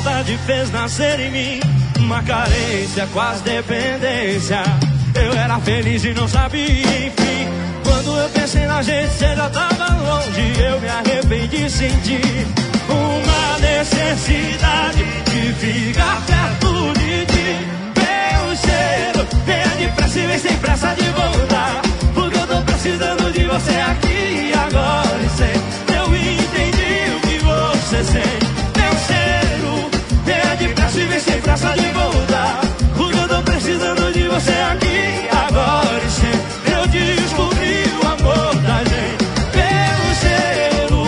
saudade fez nascer em mim uma carência, quase dependência. Eu era feliz e não sabia, enfim. Quando eu pensei na gente, você já tava longe. Eu me arrependi, senti uma necessidade de ficar perto de ti. Meu cheiro, venha depressa e vem sem pressa de voltar, porque eu tô precisando de você aqui e agora e sempre. Eu entendi o que você sente. Meu cheiro, venha depressa e vem sem pressa de voltar, porque eu tô precisando de você aqui e agora e sempre. Eu descobri o amor da gente. Meu cheiro,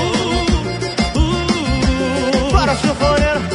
para sanfoneiro.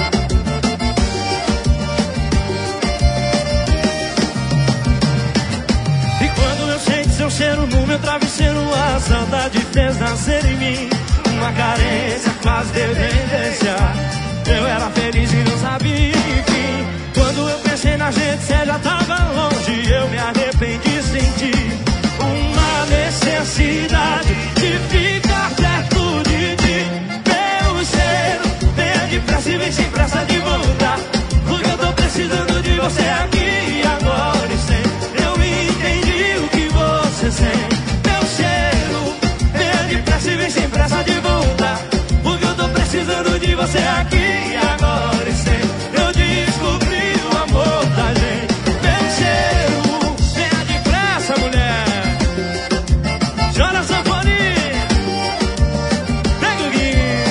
E quando eu senti seu cheiro no meu travesseiro, a saudade fez nascer em mim uma carência, quase dependência. Eu era feliz e não sabia, enfim. Quando eu pensei na gente, você já tava longe. Eu me arrependi, senti uma necessidade de ficar perto de ti. Meu cheiro, venha depressa e vem sem pressa de voltar, porque eu tô precisando de você aqui e agora e sempre. Eu entendi o que você sente. Meu cheiro, venha depressa e vem sem pressa de voltar, porque eu tô precisando de você aqui e agora e sempre. Eu descobri o amor da gente. Meu cheiro, venha depressa, mulher. Chora sanfoninha, pega o guinho.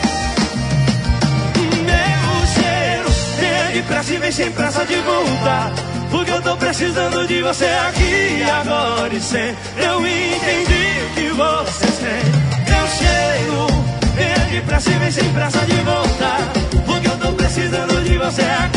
Meu cheiro, venha depressa e vem sem pressa de voltar, porque eu tô precisando de você aqui e agora e sempre. Eu entendi o que você sente. Meu cheiro, venha depressa e vem sem pressa de voltar, porque eu tô precisando de você aqui.